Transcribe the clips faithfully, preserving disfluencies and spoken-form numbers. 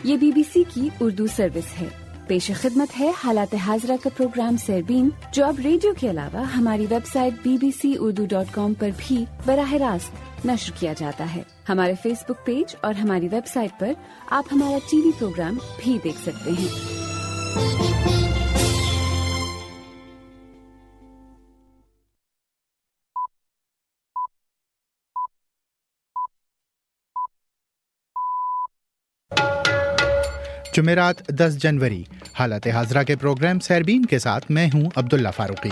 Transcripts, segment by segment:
یہ B B سی کی Urdu service ہے۔ پیش خدمت ہے حالات حاضرہ کا پروگرام سیربین، جو اب ریڈیو کے علاوہ ہماری website B B C Urdu dot com پر بھی براہ راست نشر کیا جاتا ہے۔ ہمارے فیس بک پیج اور ہماری ویب سائٹ پر آپ ہمارا ٹی وی پروگرام بھی دیکھ سکتے ہیں۔ جمعرات دس جنوری، حالات حاضرہ کے پروگرام سیربین کے ساتھ میں ہوں عبداللہ فاروقی۔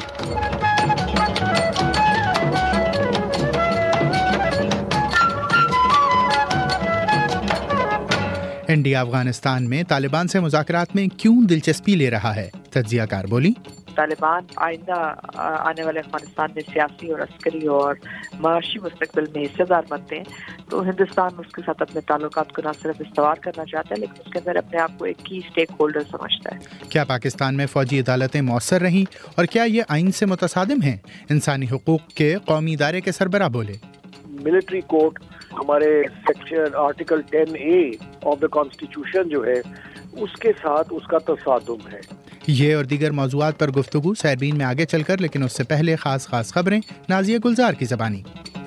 انڈیا افغانستان میں طالبان سے مذاکرات میں کیوں دلچسپی لے رہا ہے؟ تجزیہ کار بولی طالبان آئندہ آنے والے افغانستان میں سیاسی اور عسکری اور معاشی مستقبل میں حصہ دار بنتے ہیں تو ہندوستان اس کے ساتھ اپنے تعلقات کو نہ صرف استوار کرنا چاہتا ہے لیکن اس کے اندر اپنے آپ کو ایک کی اسٹیک ہولڈر سمجھتا ہے۔ کیا پاکستان میں فوجی عدالتیں مؤثر رہیں اور کیا یہ آئین سے متصادم ہیں؟ انسانی حقوق کے قومی ادارے کے سربراہ بولے ملٹری کورٹ ہمارے section article ten A of the constitution جو ہے اس کے ساتھ اس کا تصادم ہے۔ یہ اور دیگر موضوعات پر گفتگو سیربین میں آگے چل کر، لیکن اس سے پہلے خاص خاص خبریں نازیہ گلزار کی زبانی۔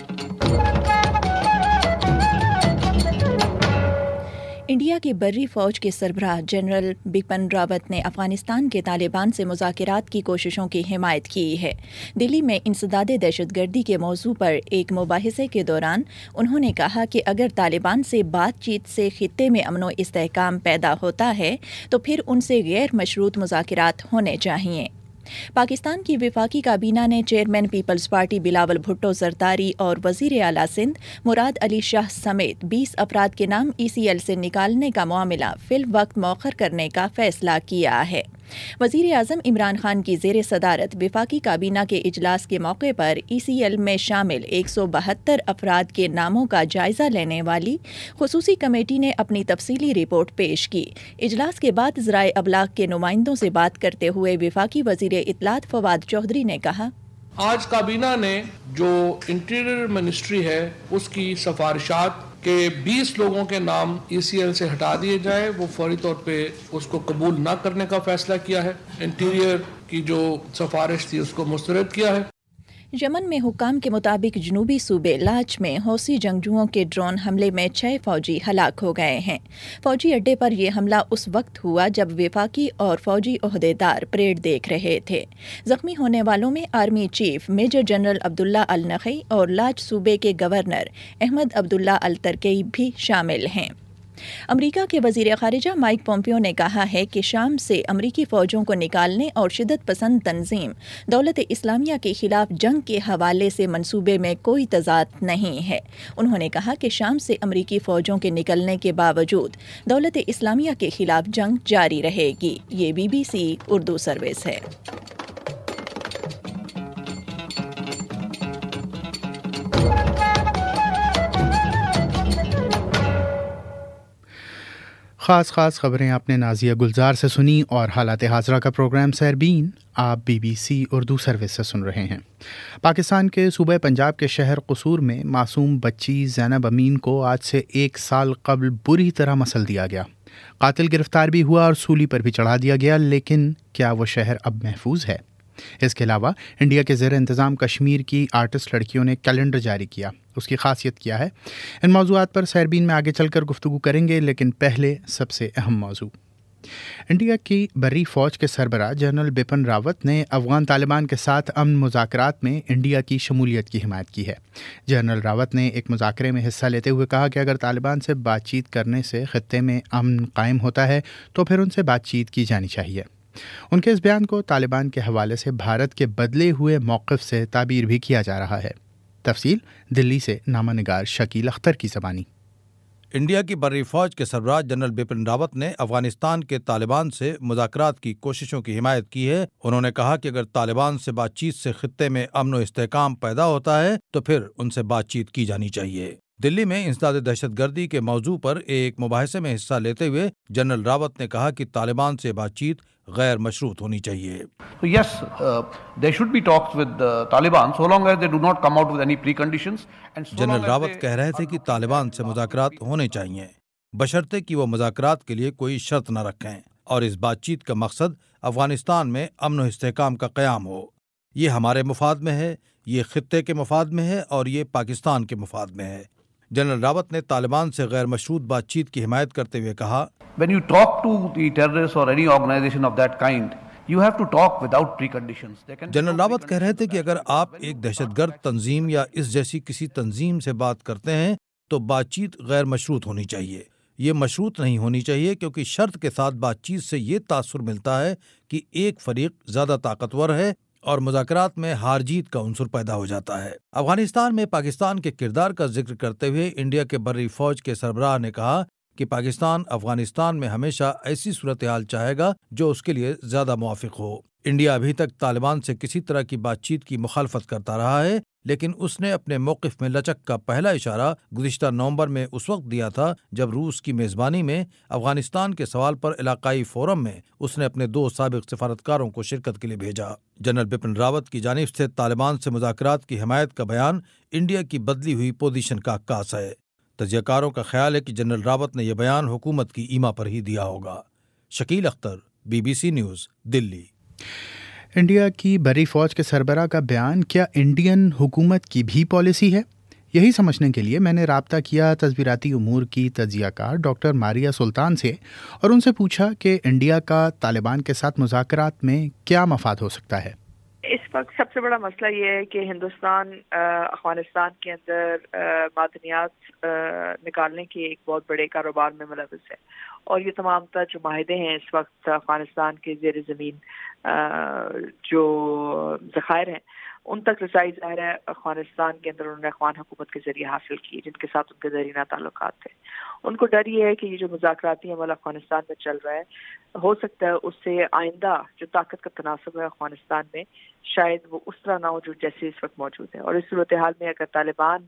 انڈیا کی بری فوج کے سربراہ جنرل بپن راوت نے افغانستان کے طالبان سے مذاکرات کی کوششوں کی حمایت کی ہے۔ دلی میں انسداد دہشت گردی کے موضوع پر ایک مباحثے کے دوران انہوں نے کہا کہ اگر طالبان سے بات چیت سے خطے میں امن و استحکام پیدا ہوتا ہے تو پھر ان سے غیر مشروط مذاکرات ہونے چاہئیں۔ پاکستان کی وفاقی کابینہ نے چیئرمین پیپلز پارٹی بلاول بھٹو زرداری اور وزیر اعلیٰ سندھ مراد علی شاہ سمیت بیس افراد کے نام ای سی ایل سے نکالنے کا معاملہ فی الوقت مؤخر کرنے کا فیصلہ کیا ہے۔ وزیر اعظم عمران خان کی زیر صدارت وفاقی کابینہ کے اجلاس کے موقع پر ای سی ایل میں شامل ایک سو بہتر افراد کے ناموں کا جائزہ لینے والی خصوصی کمیٹی نے اپنی تفصیلی رپورٹ پیش کی۔ اجلاس کے بعد ذرائع ابلاغ کے نمائندوں سے بات کرتے ہوئے وفاقی وزیر اطلاعات فواد چودھری نے کہا، آج کابینہ نے جو انٹیریئر منسٹری ہے اس کی سفارشات کہ بیس لوگوں کے نام ای سی ایل سے ہٹا دیے جائیں، وہ فوری طور پہ اس کو قبول نہ کرنے کا فیصلہ کیا ہے۔ انٹیریئر کی جو سفارش تھی اس کو مسترد کیا ہے۔ یمن میں حکام کے مطابق جنوبی صوبے لاچ میں حوثی جنگجوؤں کے ڈرون حملے میں چھ فوجی ہلاک ہو گئے ہیں۔ فوجی اڈے پر یہ حملہ اس وقت ہوا جب وفاقی اور فوجی عہدیدار پریڈ دیکھ رہے تھے۔ زخمی ہونے والوں میں army chief major general Abdullah al Naqi اور لاچ صوبے کے گورنر احمد عبداللہ الترکی بھی شامل ہیں۔ امریکہ کے وزیر خارجہ مائک پومپیو نے کہا ہے کہ شام سے امریکی فوجوں کو نکالنے اور شدت پسند تنظیم دولت اسلامیہ کے خلاف جنگ کے حوالے سے منصوبے میں کوئی تضاد نہیں ہے۔ انہوں نے کہا کہ شام سے امریکی فوجوں کے نکلنے کے باوجود دولت اسلامیہ کے خلاف جنگ جاری رہے گی۔ یہ B B C Urdu service ہے۔ خاص خاص خبریں آپ نے نازیہ گلزار سے سنی اور حالات حاضرہ کا پروگرام سیربین آپ B B C Urdu service سے سن رہے ہیں۔ پاکستان کے صوبہ پنجاب کے شہر قصور میں معصوم بچی زینب امین کو آج سے ایک سال قبل بری طرح مسل دیا گیا۔ قاتل گرفتار بھی ہوا اور سولی پر بھی چڑھا دیا گیا، لیکن کیا وہ شہر اب محفوظ ہے؟ اس کے علاوہ انڈیا کے زیر انتظام کشمیر کی آرٹسٹ لڑکیوں نے کیلنڈر جاری کیا، اس کی خاصیت کیا ہے؟ ان موضوعات پر سیربین میں آگے چل کر گفتگو کریں گے، لیکن پہلے سب سے اہم موضوع۔ انڈیا کی بری فوج کے سربراہ جنرل بپن راوت نے افغان طالبان کے ساتھ امن مذاکرات میں انڈیا کی شمولیت کی حمایت کی ہے۔ جنرل راوت نے ایک مذاکرے میں حصہ لیتے ہوئے کہا کہ اگر طالبان سے بات چیت کرنے سے خطے میں امن قائم ہوتا ہے تو پھر ان سے بات چیت کی جانی چاہیے۔ ان کے اس بیان کو طالبان کے حوالے سے بھارت کے بدلے ہوئے موقف سے تعبیر بھی کیا جا رہا ہے۔ تفصیل دلی سے نامہ نگار شکیل اختر کی زبانی۔ انڈیا کی بری فوج کے سربراہ جنرل بپن راوت نے افغانستان کے طالبان سے مذاکرات کی کوششوں کی حمایت کی ہے۔ انہوں نے کہا کہ اگر طالبان سے بات چیت سے خطے میں امن و استحکام پیدا ہوتا ہے تو پھر ان سے بات چیت کی جانی چاہیے۔ دلی میں انسداد دہشت گردی کے موضوع پر ایک مباحثے میں حصہ لیتے ہوئے جنرل راوت نے کہا کہ طالبان سے بات چیت غیر مشروط ہونی چاہیے۔ So yes, uh, there should be talks with the Taliban so long as they do not come out with any preconditions. General Rawat کہہ رہے تھے کہ طالبان سے مذاکرات ہونے چاہیے، بشرطے کہ وہ مذاکرات کے لیے کوئی شرط نہ رکھیں اور اس بات چیت کا مقصد افغانستان میں امن و استحکام کا قیام ہو۔ یہ ہمارے مفاد میں ہے، یہ خطے کے مفاد میں ہے اور یہ پاکستان کے مفاد میں ہے۔ جنرل راوت نے طالبان سے غیر مشروط بات چیت کی حمایت کرتے ہوئے کہا، When you talk to the terrorists or any organization of that kind, you have to talk without preconditions. General Rawat کہہ رہے تھے کہ اگر آپ ایک دہشت گرد تنظیم یا اس جیسی کسی تنظیم سے بات کرتے ہیں تو بات چیت غیر مشروط ہونی چاہیے۔ یہ مشروط نہیں ہونی چاہیے کیونکہ شرط کے ساتھ بات چیت سے یہ تاثر ملتا ہے کہ ایک فریق زیادہ طاقتور ہے اور مذاکرات میں ہار جیت کا عنصر پیدا ہو جاتا ہے۔ افغانستان میں پاکستان کے کردار کا ذکر کرتے ہوئے انڈیا کے بری فوج کے سربراہ نے کہا کہ پاکستان افغانستان میں ہمیشہ ایسی صورتحال چاہے گا جو اس کے لیے زیادہ موافق ہو۔ انڈیا ابھی تک طالبان سے کسی طرح کی بات چیت کی مخالفت کرتا رہا ہے، لیکن اس نے اپنے موقف میں لچک کا پہلا اشارہ گزشتہ نومبر میں اس وقت دیا تھا جب روس کی میزبانی میں افغانستان کے سوال پر علاقائی فورم میں اس نے اپنے دو سابق سفارتکاروں کو شرکت کے لیے بھیجا۔ جنرل بپن راوت کی جانب سے طالبان سے مذاکرات کی حمایت کا بیان انڈیا کی بدلی ہوئی پوزیشن کا عکاس ہے۔ تجزیہ کاروں کا خیال ہے کہ جنرل راوت نے یہ بیان حکومت کی ایما پر ہی دیا ہوگا۔ Shakeel Akhtar, B B C news, Delhi. India کی بری فوج کے سربراہ کا بیان کیا انڈین حکومت کی بھی پالیسی ہے؟ یہی سمجھنے کے لیے میں نے رابطہ کیا تصویراتی امور کی تجزیہ کار ڈاکٹر ماریہ سلطان سے اور ان سے پوچھا کہ انڈیا کا طالبان کے ساتھ مذاکرات میں کیا مفاد ہو سکتا ہے۔ اس وقت سب سے بڑا مسئلہ یہ ہے کہ ہندوستان افغانستان کے اندر معدنیات نکالنے کے ایک بہت بڑے کاروبار میں ملوث ہے، اور یہ تمام تر جو معاہدے ہیں اس وقت افغانستان کے زیر زمین جو ذخائر ہیں ان تک رسائی ظاہر ہے افغانستان کے اندر انہوں نے افغان حکومت کے ذریعے حاصل کی، جن کے ساتھ ان کے زیرینہ تعلقات تھے۔ ان کو ڈر یہ ہے کہ یہ جو مذاکراتی عمل افغانستان میں چل رہا ہے ہو سکتا ہے اس سے آئندہ جو طاقت کا تناسب ہے افغانستان میں شاید وہ اس طرح نہ ہو جو جیسے اس وقت موجود ہے، اور اس صورتحال میں اگر طالبان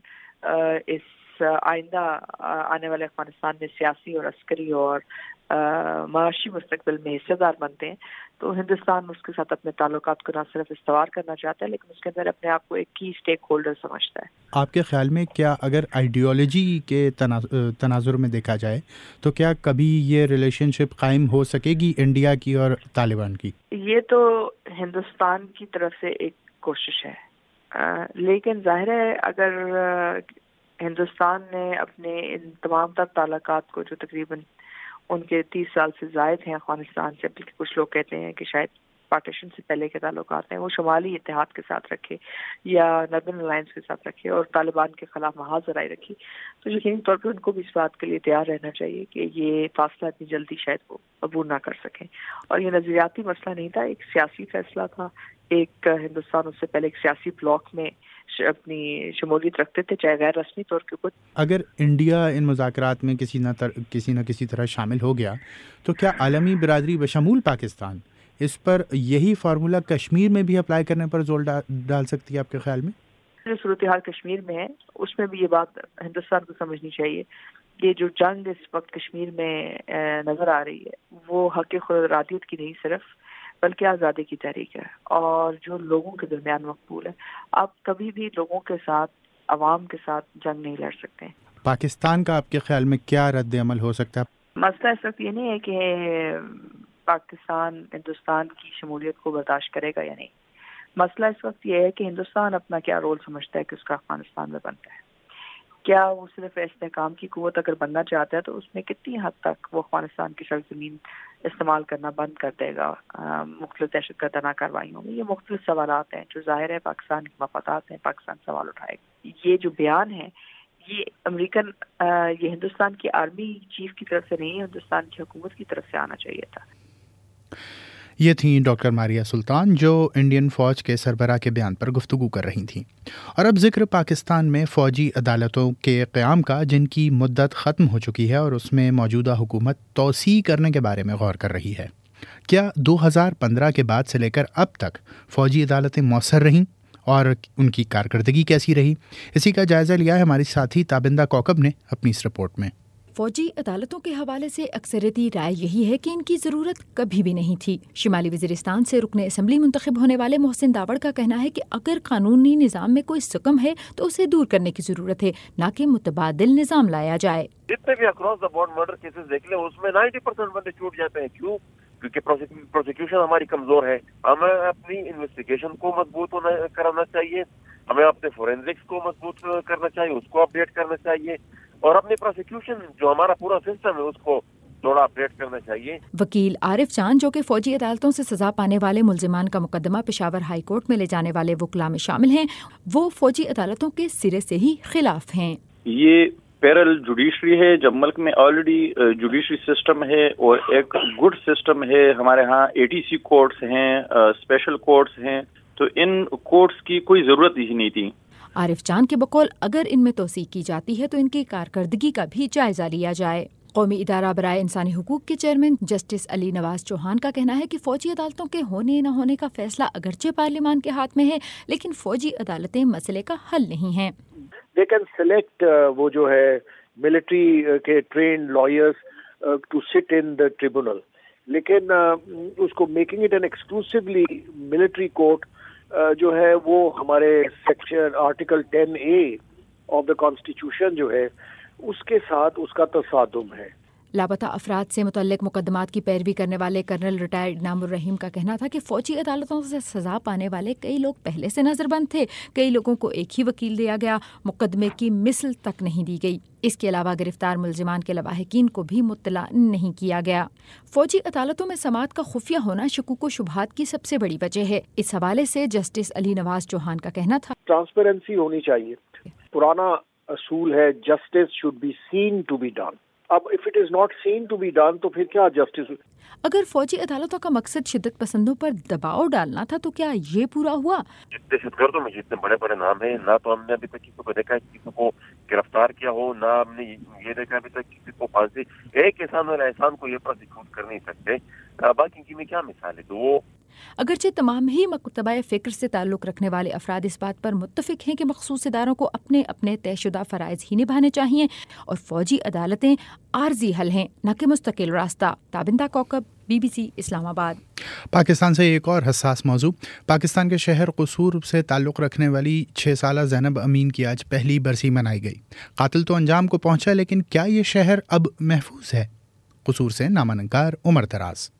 اس آئندہ آنے والے افغانستان میں سیاسی اور عسکری اور معاشی مستقبل میں حصہ دار بنتے ہیں تو ہندوستان اس کے ساتھ اپنے تعلقات کو نہ صرف استوار کرنا چاہتا ہے لیکن اس کے اندر اپنے آپ کو ایک کی اسٹیک ہولڈر سمجھتا ہے۔ آپ کے خیال میں کیا اگر آئیڈیالوجی کے تناظر میں دیکھا جائے تو کیا کبھی یہ ریلیشن شپ قائم ہو سکے گی انڈیا کی اور طالبان کی؟ یہ تو ہندوستان کی طرف سے ایک کوشش ہے، لیکن ظاہر ہے اگر ہندوستان نے اپنے ان تمام تر تعلقات کو جو تقریباً ان کے تیس سال سے زائد ہیں افغانستان سے، بلکہ کچھ لوگ کہتے ہیں کہ شاید پارٹیشن سے پہلے کے تعلقات ہیں، وہ شمالی اتحاد کے ساتھ رکھے یا نربن الائنس کے ساتھ رکھے اور طالبان کے خلاف محاذ رائے رکھی، تو یقینی طور پر ان کو بھی اس بات کے لیے تیار رہنا چاہیے کہ یہ فاصلہ اتنی جلدی شاید وہ عبور نہ کر سکیں۔ اور یہ نظریاتی مسئلہ نہیں تھا، ایک سیاسی فیصلہ تھا۔ ایک ہندوستان اس سے پہلے ایک سیاسی بلاک میں اپنی شمولیت رکھتے تھے چاہے غیر رسمی طور کے اوپر۔ اگر انڈیا ان مذاکرات میں کسی نہ تر کسی نہ کسی طرح شامل ہو گیا تو کیا عالمی برادری بشمول پاکستان اس پر یہی فارمولہ کشمیر میں بھی اپلائی کرنے پر زور ڈال سکتی ہے آپ کے خیال میں؟ جو صورتحال کشمیر میں ہے اس میں بھی یہ بات ہندوستان کو سمجھنی چاہیے، یہ جو جنگ اس وقت کشمیر میں نظر آ رہی ہے وہ حق خود ارادیت کی نہیں صرف بلکہ آزادی کی تحریک ہے اور جو لوگوں کے درمیان مقبول ہے۔ آپ کبھی بھی لوگوں کے ساتھ عوام کے ساتھ جنگ نہیں لڑ سکتے۔ پاکستان کا آپ کے خیال میں کیا رد عمل ہو سکتا ہے؟ مسئلہ اس وقت یہ نہیں ہے کہ پاکستان ہندوستان کی شمولیت کو برداشت کرے گا یا نہیں، مسئلہ اس وقت یہ ہے کہ ہندوستان اپنا کیا رول سمجھتا ہے کہ اس کا افغانستان میں بنتا ہے۔ کیا وہ صرف استحکام کی قوت اگر بننا چاہتا ہے تو اس میں کتنی حد تک وہ افغانستان کی سرزمین استعمال کرنا بند کر دے گا مختلف دہشت گردانہ کارروائیوں میں؟ یہ مختلف سوالات ہیں جو ظاہر ہے پاکستان کے مفادات ہیں، پاکستان سوال اٹھائے گا۔ یہ جو بیان ہے یہ امریکن یہ ہندوستان کی آرمی چیف کی طرف سے نہیں، ہندوستان کی حکومت کی طرف سے آنا چاہیے تھا۔ یہ تھیں ڈاکٹر ماریہ سلطان جو انڈین فوج کے سربراہ کے بیان پر گفتگو کر رہی تھیں۔ اور اب ذکر پاکستان میں فوجی عدالتوں کے قیام کا، جن کی مدت ختم ہو چکی ہے اور اس میں موجودہ حکومت توسیع کرنے کے بارے میں غور کر رہی ہے۔ کیا دو ہزار پندرہ کے بعد سے لے کر اب تک فوجی عدالتیں مؤثر رہیں اور ان کی کارکردگی کیسی رہی؟ اسی کا جائزہ لیا ہے ہماری ساتھی تابندہ کوکب نے اپنی اس رپورٹ میں۔ فوجی عدالتوں کے حوالے سے اکثریتی رائے یہی ہے کہ ان کی ضرورت کبھی بھی نہیں تھی۔ شمالی وزیرستان سے رکن اسمبلی منتخب ہونے والے محسن داوڑ کا کہنا ہے کہ اگر قانونی نظام میں کوئی سکم ہے تو اسے دور کرنے کی ضرورت ہے، نہ کہ متبادل نظام لایا جائے۔ جتنے بھی across the board murder cases دیکھ لیں اس میں نائنٹی پرسینٹ بندے چھوٹ جاتے ہیں۔ کیوں؟ کیونکہ پروسیکیوشن ہماری کمزور ہے۔ ہمیں اپنی انویسٹیگیشن کو مضبوط ہونا کرنا چاہیے، ہمیں اپنے فورینزکس کو مضبوط کرنا چاہیے، اس کو اپڈیٹ کرنا چاہیے، اور اپنی پروسیکیوشن جو ہمارا پورا سسٹم ہے اس کو تھوڑا اپڈیٹ کرنا چاہیے۔ وکیل عارف چاند، جو کہ فوجی عدالتوں سے سزا پانے والے ملزمان کا مقدمہ پشاور ہائی کورٹ میں لے جانے والے وکلاء میں شامل ہیں، وہ فوجی عدالتوں کے سرے سے ہی خلاف ہیں۔ یہ پیرل جوڈیشری ہے، جب ملک میں آلریڈی جوڈیشری سسٹم ہے اور ایک گڈ سسٹم ہے، ہمارے ہاں اے ٹی سی کورٹس ہیں، اسپیشل کورٹس ہیں، تو ان کورٹس کی کوئی ضرورت ہی نہیں تھی۔ عارف چاند کے بقول اگر ان میں توسیع کی جاتی ہے تو ان کی کارکردگی کا بھی جائزہ لیا جائے۔ قومی ادارہ برائے انسانی حقوق کے چیئرمین جسٹس علی نواز چوہان کا کہنا ہے کہ فوجی عدالتوں کے ہونے نہ ہونے کا فیصلہ اگرچہ پارلیمان کے ہاتھ میں ہے، لیکن فوجی عدالتیں مسئلے کا حل نہیں ہیں۔ They can select uh, وہ جو ہے ملٹری uh, کے trained lawyers uh, to sit in the tribunal، لیکن uh, اس کو making it an exclusively military court uh, جو ہے وہ ہمارے section article ten A of the constitution جو ہے اس کے ساتھ اس کا تصادم ہے۔ لاپتہ افراد سے متعلق مقدمات کی پیروی کرنے والے کرنل ریٹائرڈ انعام الرحیم کا کہنا تھا کہ فوجی عدالتوں سے سزا پانے والے کئی لوگ پہلے سے نظر بند تھے، کئی لوگوں کو ایک ہی وکیل دیا گیا، مقدمے کی مثل تک نہیں دی گئی۔ اس کے علاوہ گرفتار ملزمان کے لواحقین کو بھی مطلع نہیں کیا گیا۔ فوجی عدالتوں میں سماعت کا خفیہ ہونا شکوک و شبہات کی سب سے بڑی وجہ ہے۔ اس حوالے سے جسٹس علی نواز چوہان کا کہنا تھا، ٹرانسپیرنسی ہونی چاہیے۔ پرانا اصول ہے justice should be seen to be done. اب if it is not seen to be done تو پھر کیا جسٹس؟ اگر فوجی عدالتوں کا مقصد شدت پسندوں پر دباؤ ڈالنا تھا تو کیا یہ پورا ہوا؟ دہشت گردوں میں جتنے بڑے بڑے نام ہیں، نہ تو ہم نے ابھی تک کسی کو دیکھا ہے کسی کو گرفتار کیا ہو، نہ ہم نے یہ دیکھا ابھی تک کسی کو پھانسی۔ ایک احسان اور احسان کو یہ پروسیکیوٹ کر نہیں سکتے، باقی کی میں کیا مثال ہے؟ تو وہ اگرچہ تمام ہی مکتبہ فکر سے تعلق رکھنے والے افراد اس بات پر متفق ہیں کہ مخصوص اداروں کو اپنے اپنے طے شدہ فرائض ہی نبھانے چاہیے اور فوجی عدالتیں عارضی حل ہیں نہ کہ مستقل راستہ۔ تابندہ کوکب، بی بی سی اسلام آباد۔ پاکستان سے ایک اور حساس موضوع، پاکستان کے شہر قصور سے تعلق رکھنے والی چھ سالہ زینب امین کی آج پہلی برسی منائی گئی۔ قاتل تو انجام کو پہنچا، لیکن کیا یہ شہر اب محفوظ ہے؟ قصور سے نامہ نگار عمر دراز۔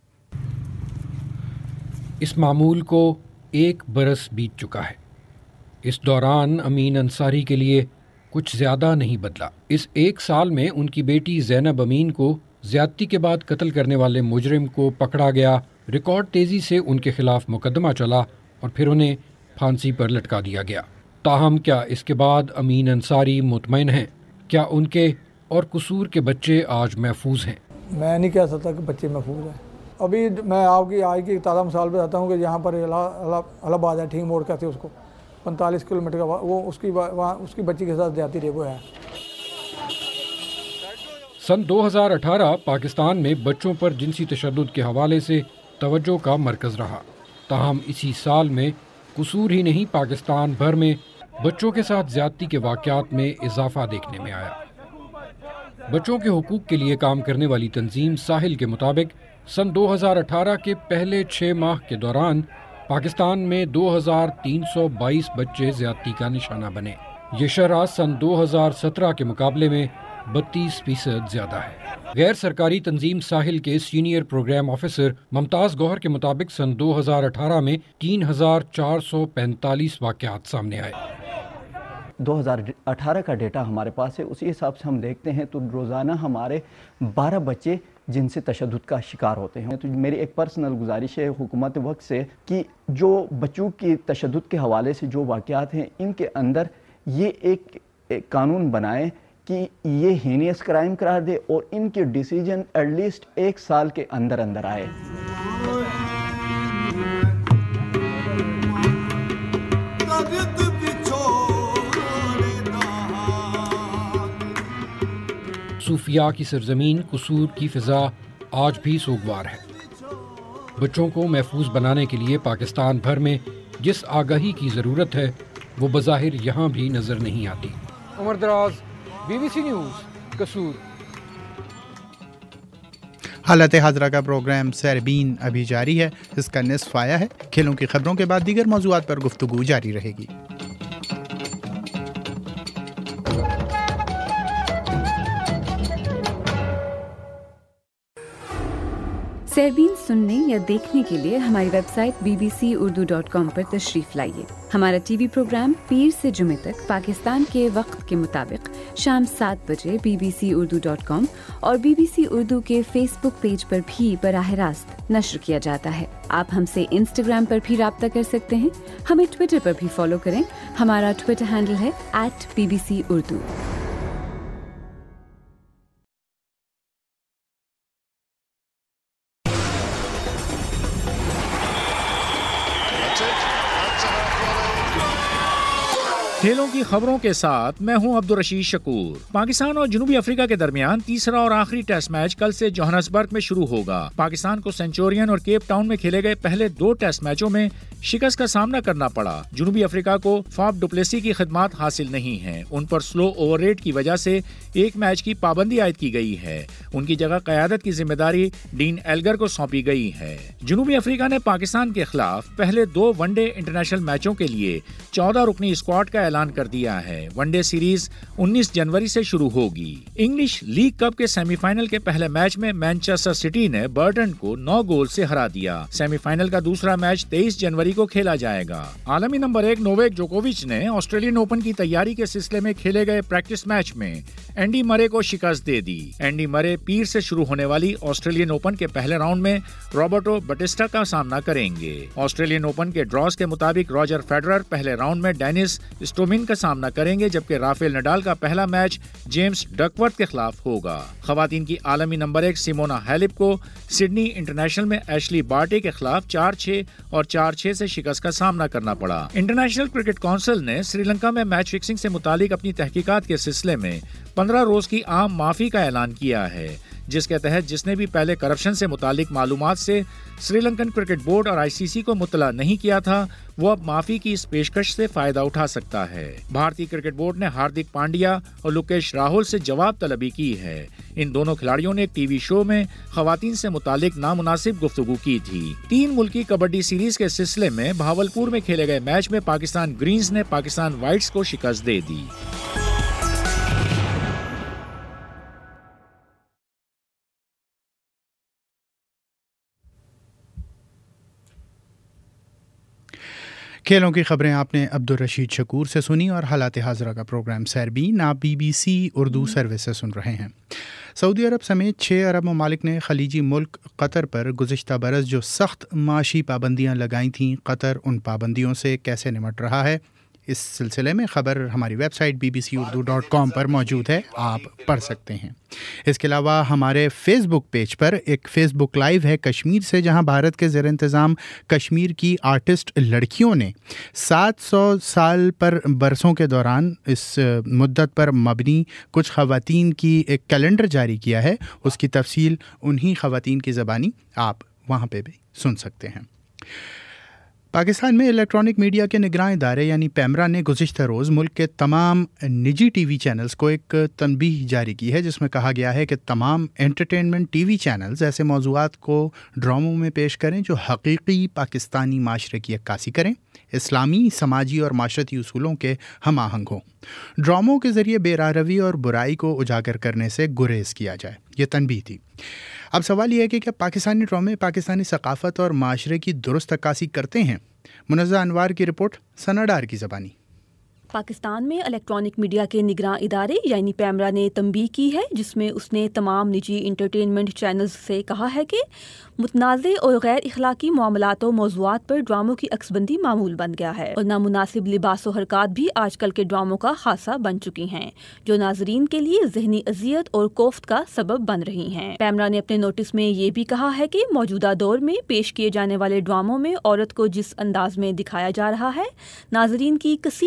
اس معمول کو ایک برس بیت چکا ہے۔ اس دوران امین انصاری کے لیے کچھ زیادہ نہیں بدلا۔ اس ایک سال میں ان کی بیٹی زینب امین کو زیادتی کے بعد قتل کرنے والے مجرم کو پکڑا گیا، ریکارڈ تیزی سے ان کے خلاف مقدمہ چلا اور پھر انہیں پھانسی پر لٹکا دیا گیا۔ تاہم کیا اس کے بعد امین انصاری مطمئن ہیں؟ کیا ان کے اور قصور کے بچے آج محفوظ ہیں؟ میں نہیں کہہ سکتا کہ بچے محفوظ ہیں۔ ابھی میں آپ کی آج کی تازہ مثال بتاتا ہوں کہ یہاں پر الہ آباد ہے، ٹھینگ موڑ کہتے ہیں اس کو، پینتالیس کلو میٹر کا، وہ اس کی وہاں اس کی بچی کے ساتھ زیادتی ریپ ہوا ہے۔ سن دو ہزار اٹھارہ پاکستان میں بچوں پر جنسی تشدد کے حوالے سے توجہ کا مرکز رہا، تاہم اسی سال میں قصور ہی نہیں پاکستان بھر میں بچوں کے ساتھ زیادتی کے واقعات میں اضافہ دیکھنے میں آیا۔ بچوں کے حقوق کے لیے کام کرنے والی تنظیم ساحل کے مطابق سن دو ہزار اٹھارہ کے پہلے چھ ماہ کے دوران پاکستان میں دو ہزار تین سو بائیس بچے زیادتی کا نشانہ بنے۔ یہ شرح سن دو ہزار سترہ کے مقابلے میں بتیس فیصد زیادہ ہے۔ غیر سرکاری تنظیم ساحل کے senior programme officer Mumtaz Gohar کے مطابق سن دو ہزار اٹھارہ میں تین ہزار چار سو پینتالیس واقعات سامنے آئے۔ دو ہزار اٹھارہ کا ڈیٹا ہمارے پاس ہے، اسی حساب سے ہم دیکھتے ہیں تو روزانہ ہمارے بارہ بچے جن سے تشدد کا شکار ہوتے ہیں۔ تو میری ایک پرسنل گزارش ہے حکومت وقت سے کہ جو بچوں کی تشدد کے حوالے سے جو واقعات ہیں ان کے اندر یہ ایک, ایک قانون بنائے کہ یہ ہینیس کرائم قرار دے اور ان کے ڈیسیجن ایٹ لیسٹ ایک سال کے اندر اندر آئے۔ صوفیاء کی سرزمین قصور کی فضا آج بھی سوگوار ہے۔ بچوں کو محفوظ بنانے کے لیے پاکستان بھر میں جس آگاہی کی ضرورت ہے وہ بظاہر یہاں بھی نظر نہیں آتی۔ Umar Daraz, B B C news, Kasur. हालत हाजरा का प्रोग्राम सरबीन अभी जारी है, इसका निस्फ आया है। खेलों की खबरों के बाद दीगर मौज़ूआत पर गुफ्तगू जारी रहेगी। सरबीन सुनने या देखने के लिए हमारी website B B C Urdu dot com पर तशरीफ लाइए। हमारा टीवी प्रोग्राम पीर से जुमे तक पाकिस्तान के वक्त के मुताबिक शाम सात बजे B B C Urdu dot com और बी बी सी उर्दू के फेसबुक पेज पर भी बराह रास्त नश्र किया जाता है। आप हमसे इंस्टाग्राम पर भी राब्ता कर सकते हैं। हमें ट्विटर पर भी फॉलो करें। हमारा ट्विटर हैंडल है at B B C Urdu. खेलों की खबरों के साथ मैं हूं अब्दुल रशीद शकूर। पाकिस्तान और जनूबी अफ्रीका के दरमियान तीसरा और आखिरी टेस्ट मैच कल से जोहान्सबर्ग में शुरू होगा। पाकिस्तान को सेंचुरियन और केप टाउन में खेले गए पहले दो टेस्ट मैचों में शिकस्त का सामना करना पड़ा। जनूबी अफ्रीका को फाफ डुप्लेसी की खिदमत हासिल नहीं है। उन पर स्लो ओवर रेट की वजह से एक मैच की पाबंदी आयद की गई है। उनकी जगह क़यादत की जिम्मेदारी डीन एल्गर को सौंपी गई है। जनूबी अफ्रीका ने पाकिस्तान के खिलाफ पहले दो वनडे इंटरनेशनल मैचों के लिए चौदह रुकनी स्क्वाड का ऐलान कर दिया है। वनडे सीरीज उन्नीस जनवरी से शुरू होगी। इंग्लिश लीग कप के सेमीफाइनल के पहले मैच में मैनचेस्टर सिटी ने बर्टन को नौ गोल से हरा दिया। सेमीफाइनल का दूसरा मैच तेईस जनवरी को खेला जाएगा। आलमी नंबर एक नोवेक जोकोविच ने ऑस्ट्रेलियन ओपन की तैयारी के सिलसिले में खेले गए प्रैक्टिस मैच में एंडी मरे को शिकस्त दे दी। एंडी मरे पीर से शुरू होने वाली ऑस्ट्रेलियन ओपन के पहले राउंड में रॉबर्टो बटिस्टा का सामना करेंगे। ऑस्ट्रेलियन ओपन के ड्रॉज के मुताबिक रॉजर फेडरर पहले राउंड में डेनिस स्टोमिन का सामना करेंगे, जबकि राफेल नडाल का पहला मैच जेम्स डकवर्थ के खिलाफ होगा। खवातीन की आलमी नंबर एक सिमोना हैलिप को सिडनी इंटरनेशनल में एशली बार्टी के खिलाफ चार छह और चार छह से शिकस्त का सामना करना पड़ा। इंटरनेशनल क्रिकेट काउंसिल ने श्रीलंका में मैच फिक्सिंग से मुतालिक अपनी तहकीकात के सिलसिले में पंद्रह रोज की आम माफी का ऐलान किया है, जिसके तहत जिसने भी पहले करप्शन से मुतालिक मालूमात से श्रीलंकन क्रिकेट बोर्ड और आई सी सी को मुतला नहीं किया था, वो अब माफी की इस पेशकश से फायदा उठा सकता है। भारतीय क्रिकेट बोर्ड ने हार्दिक पांड्या और लोकेश राहुल से जवाब तलबी की है। इन दोनों खिलाड़ियों ने एक टीवी शो में खवातीन से मुतालिक नामुनासिब गुफ्तगू की थी। तीन मुल्की कबड्डी सीरीज के सिलसिले में भावलपुर में खेले गए मैच में पाकिस्तान ग्रीन्स ने पाकिस्तान व्हाइट्स को शिकस्त दे दी। खेलों की खबरें आपने अब्दुल रशीद शकूर से सुनी और हालात हाजरा का प्रोग्राम सरबीन आप B B C Urdu service से सुन रहे हैं। सऊदी अरब समेत छः अरब ममालिक ने खलीजी मुल्क कतर पर गुज़िश्ता बरस जो सख्त माशी पाबंदियाँ लगाई थीं, कतर उन पाबंदियों से कैसे निमट रहा है, इस सिलसिले में ख़बर हमारी website B B C Urdu dot com पर मौजूद है, आप पढ़ सकते हैं। इसके अलावा हमारे फेसबुक पेज पर एक फ़ेसबुक लाइव है कश्मीर से, जहां भारत के ज़ेर इंतज़ाम कश्मीर की आर्टिस्ट लड़कियों ने सात सौ साल पर बरसों के दौरान इस मुद्दत पर मबनी कुछ ख़वातीन की एक कैलेंडर जारी किया है। उसकी तफसील उन्हीं ख़वातीन की ज़बानी आप वहाँ पर भी सुन सकते हैं। पाकिस्तान में इलेक्ट्रॉनिक मीडिया के निगरान इदारे यानी पैमरा ने गुज़िश्ता रोज़ मुल्क के तमाम निजी टीवी चैनल्स को एक तनबीह जारी की है, जिसमें कहा गया है कि तमाम एंटरटेनमेंट टीवी चैनल्स ऐसे मौज़ूआत को ड्रामों में पेश करें जो हकीकी पाकिस्तानी माशरे की अक्कासी करें, इस्लामी, समाजी और माशरती उसूलों के हम आहंग हों। ड्रामों के ज़रिए बेरारवी और बुराई को उजागर करने से गुरेज किया जाए, ये तनबीह थी। अब सवाल यह है कि क्या पाकिस्तानी ड्रामे पाकिस्तानी सकाफ़त और माशरे की दुरुस्त अक्कासी करते हैं? मुनज़्ज़ा अनवार की रिपोर्ट, सनाडार की ज़बानी। पाकिस्तान में इलेक्ट्रॉनिक मीडिया के निगरान इदारे यानी पैमरा ने तंबीह की है, जिसमें उसने तमाम निजी इंटरटेनमेंट चैनल्स से कहा है कि मुतनाज़े और गैर इखलाकी मामलात और मौज़ूआत पर ड्रामों की अक्सबंदी मामूल बन गया है और नामुनासिब लिबास और हरकत भी आजकल के ड्रामों का खासा बन चुकी हैं, जो नाजरीन के लिए जहनी अजियत और कोफ्त का सबब बन रही हैं। पैमरा ने अपने नोटिस में ये भी कहा है कि मौजूदा दौर में पेश किए जाने वाले ड्रामों में औरत को जिस अंदाज में दिखाया जा रहा है, नाजरीन की कसीर तादाद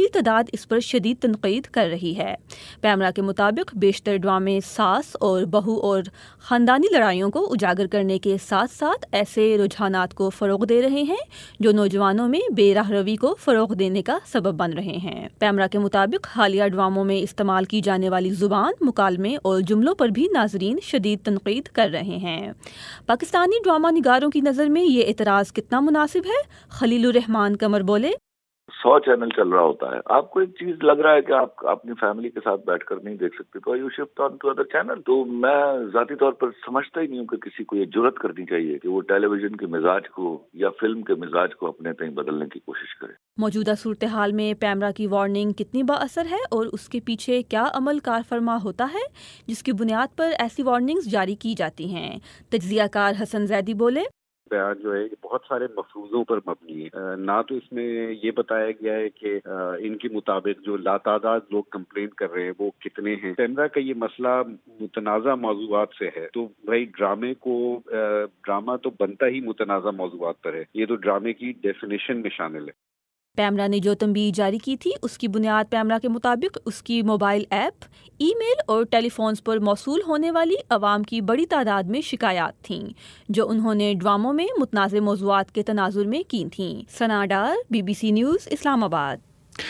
اس پر شدید تنقید کر رہی ہے۔ پیمرا کے مطابق بیشتر ڈرامے ساس اور بہو اور خاندانی لڑائیوں کو اجاگر کرنے کے ساتھ ساتھ ایسے رجحانات کو فروغ دے رہے ہیں جو نوجوانوں میں بے راہ روی کو فروغ دینے کا سبب بن رہے ہیں۔ پیمرا کے مطابق حالیہ ڈراموں میں استعمال کی جانے والی زبان، مکالمے اور جملوں پر بھی ناظرین شدید تنقید کر رہے ہیں۔ پاکستانی ڈرامہ نگاروں کی نظر میں یہ اعتراض کتنا مناسب ہے؟ خلیل الرحمان قمر بولے، سو چینل چل رہا ہوتا ہے، آپ کو ایک چیز لگ رہا ہے کہ آپ اپنی فیملی کے ساتھ بیٹھ کر نہیں دیکھ سکتے تو you shift on to other channel. تو میں ذاتی طور پر سمجھتا ہی نہیں ہوں کہ کسی کو یہ جرات کرنی چاہیے کہ وہ ٹیلی ویژن کے مزاج کو یا فلم کے مزاج کو اپنے تئیں بدلنے کی کوشش کرے۔ موجودہ صورتحال میں پیمرا کی وارننگ کتنی با اثر ہے اور اس کے پیچھے کیا عمل کار فرما ہوتا ہے جس کی بنیاد پر ایسی وارننگز جاری کی جاتی ہیں؟ تجزیہ کار حسن زیدی بولے، بیان جو ہے یہ بہت سارے مفروضوں پر مبنی ہے، نہ تو اس میں یہ بتایا گیا ہے کہ ان کے مطابق جو لاتعداد لوگ کمپلین کر رہے ہیں وہ کتنے ہیں۔ پیمرا کا یہ مسئلہ متنازع موضوعات سے ہے، تو بھائی ڈرامے کو ڈرامہ تو بنتا ہی متنازع موضوعات پر ہے، یہ تو ڈرامے کی ڈیفینیشن میں شامل ہے۔ پیمرا نے جو تنبیہ جاری کی تھی اس کی بنیاد پیمرا کے مطابق اس کی موبائل ایپ، ای میل اور ٹیلی فونز پر موصول ہونے والی عوام کی بڑی تعداد میں شکایات تھیں جو انہوں نے ڈراموں میں متنازع موضوعات کے تناظر میں کی تھیں۔ Sana Dar, B B C news, Islamabad.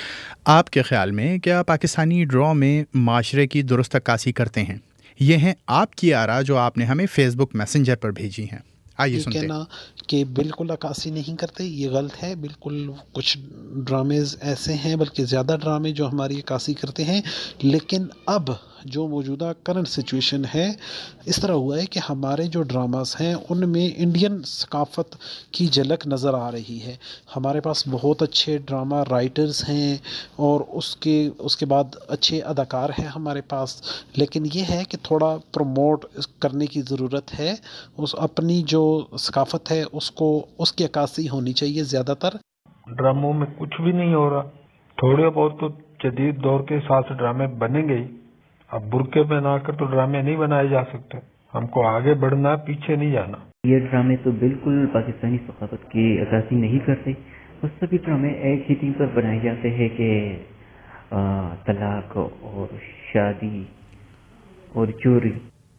آپ کے خیال میں کیا پاکستانی ڈرامے میں معاشرے کی درست عکاسی کرتے ہیں؟ یہ ہیں آپ کی آراء جو آپ نے ہمیں فیس بک میسنجر پر بھیجی ہیں۔ آئیے سنتے ہیں۔ کہنا کہ بالکل عکاسی نہیں کرتے یہ غلط ہے، بالکل کچھ ڈرامز ایسے ہیں بلکہ زیادہ ڈرامے جو ہماری عکاسی کرتے ہیں، لیکن اب جو موجودہ کرنٹ سچویشن ہے اس طرح ہوا ہے کہ ہمارے جو ڈراماز ہیں ان میں انڈین ثقافت کی جھلک نظر آ رہی ہے۔ ہمارے پاس بہت اچھے ڈرامہ رائٹرز ہیں اور اس کے اس کے بعد اچھے اداکار ہیں ہمارے پاس، لیکن یہ ہے کہ تھوڑا پروموٹ کرنے کی ضرورت ہے۔ اس اپنی جو ثقافت ہے اس کو اس کی عکاسی ہونی چاہیے۔ زیادہ تر ڈراموں میں کچھ بھی نہیں ہو رہا، تھوڑے بہت تو جدید دور کے حساب سے ڈرامے بنیں گے ہی، اب برقعے بنا کر تو ڈرامے نہیں بنائے جا سکتے۔ ہم کو آگے بڑھنا، پیچھے نہیں جانا۔ یہ ڈرامے تو بالکل پاکستانی ثقافت کی عکاسی نہیں کرتے، بس سبھی ڈرامے ایک ہی تھیم پر بنائے جاتے ہیں کہ طلاق اور شادی اور چوری۔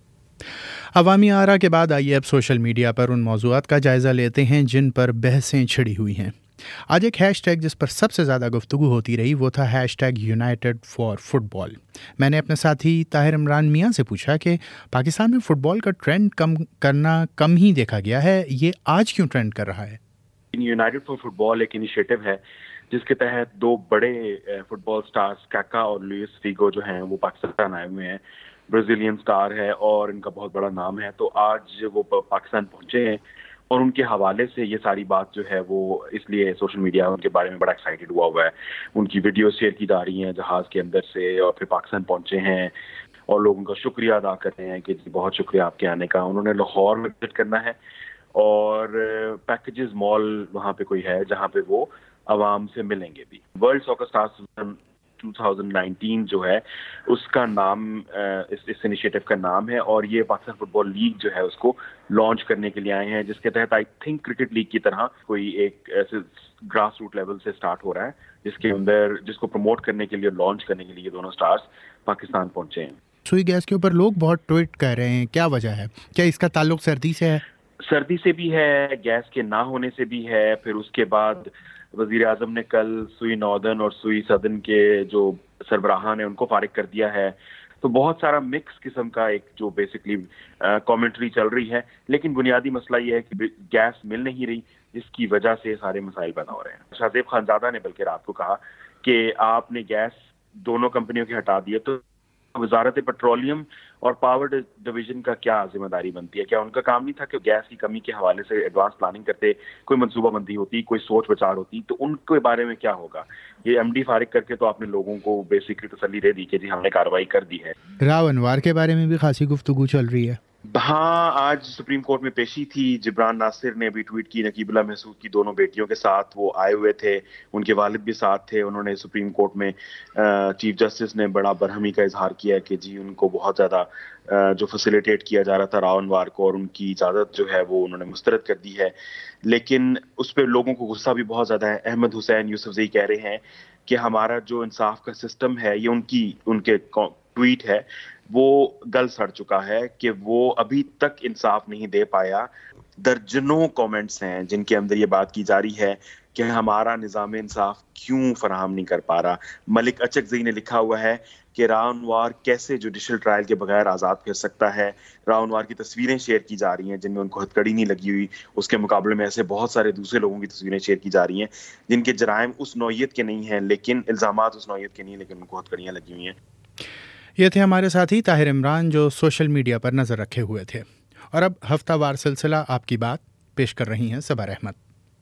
عوامی آراء کے بعد آئیے اب سوشل میڈیا پر ان موضوعات کا جائزہ لیتے ہیں جن پر بحثیں چھڑی ہوئی ہیں۔ آج ایک ہیش ٹیگ جس پر سب سے زیادہ گفتگو ہوتی رہی وہ تھا hashtag united for football. میں نے اپنے ساتھی طاہر عمران میاں سے پوچھا کہ پاکستان میں فٹ بال کا ٹرینڈ کم کرنا کم ہی دیکھا گیا ہے، یہ آج کیوں ٹرینڈ کر رہا ہے؟ یونائٹڈ فار فٹ بال ایک انیشیٹو ہے جس کے تحت دو بڑے فٹ بال سٹارز کاکا اور لوئس فیگو جو ہیں وہ پاکستان آئے ہوئے ہیں۔ برازیلین سٹار ہے اور ان کا بہت بڑا نام ہے، تو آج وہ پاکستان پہنچے ہیں اور ان کے حوالے سے یہ ساری بات جو ہے وہ اس لیے سوشل میڈیا ان کے بارے میں بڑا ایکسائٹیڈ ہوا ہوا ہے۔ ان کی ویڈیوز شیئر کی جا رہی ہیں جہاز کے اندر سے، اور پھر پاکستان پہنچے ہیں اور لوگوں کا شکریہ ادا کرتے ہیں کہ بہت شکریہ آپ کے آنے کا۔ انہوں نے لاہور میں وزٹ کرنا ہے اور پیکیجز مال وہاں پہ کوئی ہے جہاں پہ وہ عوام سے ملیں گے بھی۔ ورلڈ ساکر اسٹارز دو ہزار انیس جو ہے اس کا نام اس اس انیشیٹو کا نام ہے، اور یہ پاکستان فٹ بال لیگ جو ہے اس کو لانچ کرنے کے لیے آئے ہیں، جس کے تحت آئی تھنک کرکٹ لیگ کی طرح کوئی ایک ایسے گراس روٹ لیول سے سٹارٹ ہو رہا ہے جس کے اندر جس کو پروموٹ کرنے کے لیے لانچ کرنے کے لیے دونوں سٹارز پاکستان پہنچے ہیں۔ سوئی گیس کے اوپر لوگ بہت ٹویٹ کر رہے ہیں، کیا وجہ ہے؟ کیا اس کا تعلق سردی سے ہے؟ سردی سے بھی ہے، گیس کے نہ ہونے سے بھی ہے، پھر اس کے بعد وزیر اعظم نے کل سوئی ناردرن اور سوئی سدرن کے جو سربراہان ہیں ان کو فارغ کر دیا ہے، تو بہت سارا مکس قسم کا ایک جو بیسکلی کامنٹری چل رہی ہے، لیکن بنیادی مسئلہ یہ ہے کہ گیس مل نہیں رہی جس کی وجہ سے سارے مسائل پیدا ہو رہے ہیں۔ شاہزیب خانزادہ نے بلکہ رات کو کہا کہ آپ نے گیس دونوں کمپنیوں کے ہٹا دیے تو وزارت پیٹرولیم اور پاور ڈویژن کا کیا ذمہ داری بنتی ہے؟ کیا ان کا کام نہیں تھا کہ گیس کی کمی کے حوالے سے ایڈوانس پلاننگ کرتے، کوئی منصوبہ بندی ہوتی، کوئی سوچ بچار ہوتی؟ تو ان کے بارے میں کیا ہوگا؟ یہ ایم ڈی فارغ کر کے تو آپ نے لوگوں کو بیسکلی تسلی دے دی کہ جی ہم نے کارروائی کر دی ہے۔ راو انوار کے بارے میں بھی خاصی گفتگو چل رہی ہے۔ ہاں، آج سپریم کورٹ میں پیشی تھی. جبران ناصر نے بھی ٹویٹ کی. نقیب اللہ محسود کی دونوں بیٹیوں کے ساتھ وہ آئے ہوئے تھے, ان کے والد بھی ساتھ تھے. انہوں نے سپریم کورٹ میں چیف جسٹس نے بڑا برہمی کا اظہار کیا کہ جی ان کو بہت زیادہ جو فیسیلیٹیٹ کیا جا رہا تھا راون وار کو, اور ان کی اجازت جو ہے وہ انہوں نے مسترد کر دی ہے. لیکن اس پہ لوگوں کو غصہ بھی بہت زیادہ ہے. احمد حسین یوسف زئی کہہ رہے ہیں کہ ہمارا جو انصاف کا سسٹم ہے, یہ ان کی ان کے ٹویٹ ہے, وہ گل سڑ چکا ہے کہ وہ ابھی تک انصاف نہیں دے پایا. درجنوں کامنٹس ہیں جن کے اندر یہ بات کی جا رہی ہے کہ ہمارا نظام انصاف کیوں فراہم نہیں کر پا رہا. ملک اچک زئی نے لکھا ہوا ہے کہ راون وار کیسے جوڈیشل ٹرائل کے بغیر آزاد پھر سکتا ہے. راون وار کی تصویریں شیئر کی جا رہی ہیں جن میں ان کو ہتھکڑی نہیں لگی ہوئی. اس کے مقابلے میں ایسے بہت سارے دوسرے لوگوں کی تصویریں شیئر کی جا رہی ہیں جن کے جرائم اس نوعیت کے نہیں ہیں, لیکن الزامات اس نوعیت کے نہیں ہیں, لیکن ان کو ہتھکڑیاں لگی ہوئی ہیں. یہ تھے ہمارے ساتھی طاہر عمران جو سوشل میڈیا پر نظر رکھے ہوئے تھے. اور اب ہفتہ وار سلسلہ آپ کی بات پیش کر رہی ہیں Saba Ahmed.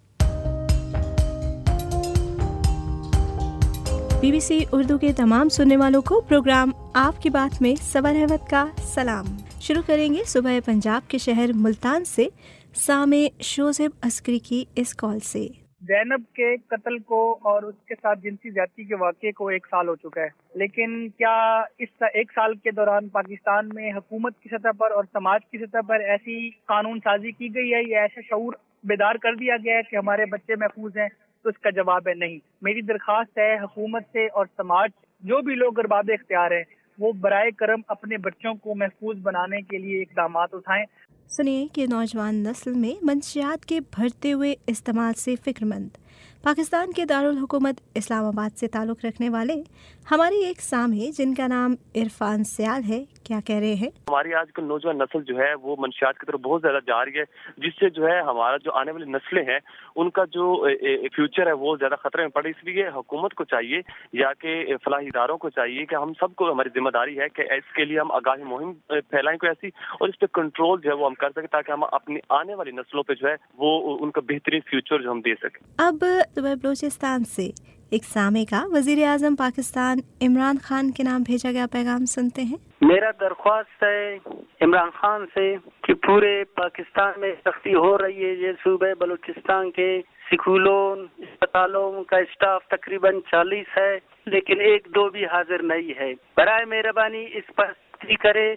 B B C Urdu کے تمام سننے والوں کو پروگرام آپ کی بات میں صبا احمد کا سلام. شروع کریں گے صبح پنجاب کے شہر ملتان سے سامع شوزب عسکری کی اس کال سے. زینب کے قتل کو اور اس کے ساتھ جنسی زیادتی کے واقعے کو ایک سال ہو چکا ہے, لیکن کیا اس ایک سال کے دوران پاکستان میں حکومت کی سطح پر اور سماج کی سطح پر ایسی قانون سازی کی گئی ہے یا ایسا شعور بیدار کر دیا گیا ہے کہ ہمارے بچے محفوظ ہیں؟ تو اس کا جواب ہے نہیں. میری درخواست ہے حکومت سے اور سماج, جو بھی لوگ ارباب اختیار ہیں, وہ برائے کرم اپنے بچوں کو محفوظ بنانے کے لیے اقدامات اٹھائیں. سنیے کہ نوجوان نسل میں منشیات کے بڑھتے ہوئے استعمال سے فکر مند پاکستان کے دارالحکومت اسلام آباد سے تعلق رکھنے والے ہماری ایک سامع جن کا نام عرفان سیال ہے, کیا کہہ رہے ہیں. ہماری آج کل نوجوان نسل جو ہے وہ منشیات کی طرف بہت زیادہ جا رہی ہے, جس سے جو ہے ہمارا جو آنے والی نسلیں ہیں ان کا جو فیوچر ہے وہ زیادہ خطرے میں پڑے. اس لیے حکومت کو چاہیے یا کہ فلاحی اداروں کو چاہیے کہ ہم سب کو, ہماری ذمہ داری ہے کہ اس کے لیے ہم آگاہی مہم پھیلائیں کوئی ایسی, اور اس پہ کنٹرول جو ہے وہ ہم کر سکیں تاکہ ہم اپنی آنے والی نسلوں پہ جو ہے وہ ان کا بہترین فیوچر جو ہم دے سکیں. اب صوبہ بلوچستان سے ایک سامع کا وزیر اعظم پاکستان عمران خان کے نام بھیجا گیا پیغام سنتے ہیں. میرا درخواست ہے عمران خان سے کہ پورے پاکستان میں سختی ہو رہی ہے. یہ صوبہ بلوچستان کے سکولوں اسپتالوں کا اسٹاف تقریباً چالیس ہے, لیکن ایک دو بھی حاضر نہیں ہے. برائے مہربانی اس پر سختی کرے.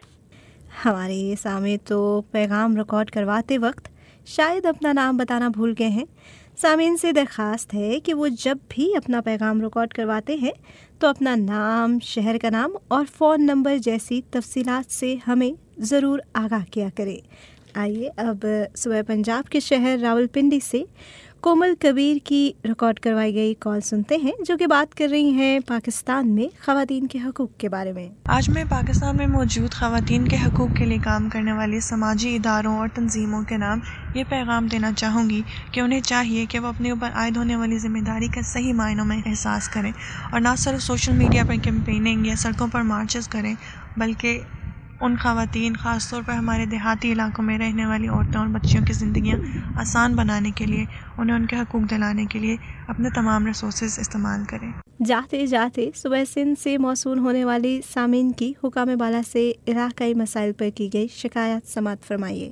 ہمارے یہ سامع تو پیغام ریکارڈ کرواتے وقت شاید اپنا نام بتانا بھول گئے ہیں. سامعین سے درخواست ہے کہ وہ جب بھی اپنا پیغام ریکارڈ کرواتے ہیں تو اپنا نام, شہر کا نام اور فون نمبر جیسی تفصیلات سے ہمیں ضرور آگاہ کیا کریں. آئیے اب صوبہ پنجاب کے شہر راولپنڈی سے کومل کبیر کی ریکارڈ کروائی گئی کال سنتے ہیں, جو کہ بات کر رہی ہیں پاکستان میں خواتین کے حقوق کے بارے میں. آج میں پاکستان میں موجود خواتین کے حقوق کے لیے کام کرنے والی سماجی اداروں اور تنظیموں کے نام یہ پیغام دینا چاہوں گی کہ انہیں چاہیے کہ وہ اپنے اوپر عائد ہونے والی ذمہ داری کا صحیح معنوں میں احساس کریں اور نہ صرف سوشل میڈیا پر کیمپیننگ یا سڑکوں پر مارچز کریں, بلکہ ان خواتین, خاص طور پر ہمارے دیہاتی علاقوں میں رہنے والی عورتوں اور بچیوں کی زندگیاں آسان بنانے کے لیے, انہیں ان کے حقوق دلانے کے لیے اپنے تمام ریسورسز استعمال کریں. جاتے جاتے صوبہ سندھ سے موصول ہونے والی سامعین کی حکام بالا سے علاقائی مسائل پر کی گئی شکایت سماعت فرمائیے.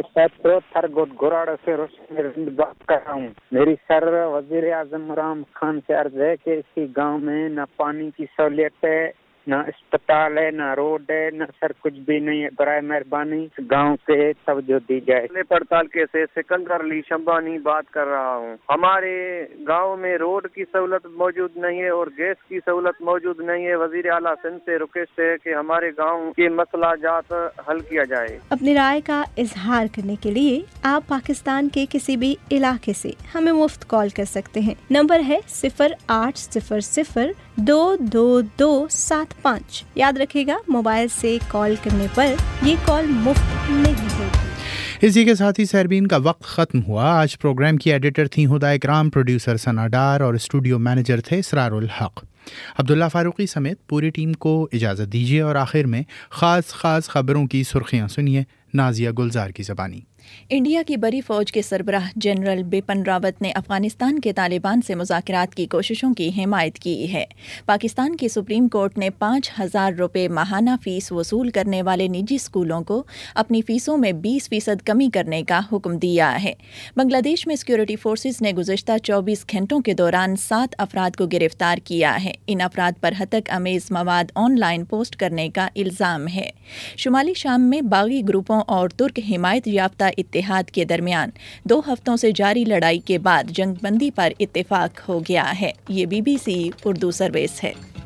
بات کر رہا ہوں. میری سر وزیر اعظم عمران خان سے عرض ہے کہ اسی گاؤں میں نہ پانی کی سہولیت ہے, نہ اسپتال ہے, نہ روڈ ہے, نہ سر کچھ بھی نہیں ہے. برائے مہربانی گاؤں سے توجہ دی جائے. پڑتال کے سے سکندر علی شمبانی بات کر رہا ہوں. ہمارے گاؤں میں روڈ کی سہولت موجود نہیں ہے اور گیس کی سہولت موجود نہیں ہے. وزیر اعلیٰ سندھ سے ریکویسٹ ہے کہ ہمارے گاؤں کے مسئلہ جات حل کیا جائے. اپنی رائے کا اظہار کرنے کے لیے آپ پاکستان کے کسی بھی علاقے سے ہمیں مفت کال کر سکتے ہیں. نمبر ہے صفر آٹھ صفر صفر دو دو دو سات پانچ. یاد رکھے گا, موبائل سے کال کرنے پر یہ کال مفت نہیں ہوگی. اسی کے ساتھ ہی سیربین کا وقت ختم ہوا. آج پروگرام کی ایڈیٹر تھیں ہدا اکرام, پروڈیوسر ثنا ڈار اور اسٹوڈیو مینیجر تھے اسرار الحق. عبداللہ فاروقی سمیت پوری ٹیم کو اجازت دیجیے اور آخر میں خاص خاص خبروں کی سرخیاں سنیے नाजिया गुलजार की ज़बानी। इंडिया की बड़ी फौज के सरबराह जनरल बिपिन रावत ने अफगानिस्तान के तालिबान से मुज़ाकरात की कोशिशों की हिमायत की है। पाकिस्तान की सुप्रीम कोर्ट ने पाँच हज़ार रुपये माहाना फ़ीस वसूल करने वाले निजी स्कूलों को अपनी फ़ीसों में बीस फ़ीसद कमी करने का हुक्म दिया है। बांग्लादेश में सिक्योरिटी फोर्सेस ने गुज़श्ता चौबीस घंटों के दौरान सात अफराद को गिरफ्तार किया है। इन अफराद पर हतक अमेज़ मवाद ऑनलाइन पोस्ट करने का इल्ज़ाम है। शुमाली शाम में बागी ग्रुपों और तुर्क हिमायत याफ्ता इत्तेहाद के दरमियान दो हफ्तों से जारी लड़ाई के बाद जंगबंदी पर इत्तेफाक हो गया है। ये बीबीसी उर्दू सर्विस है।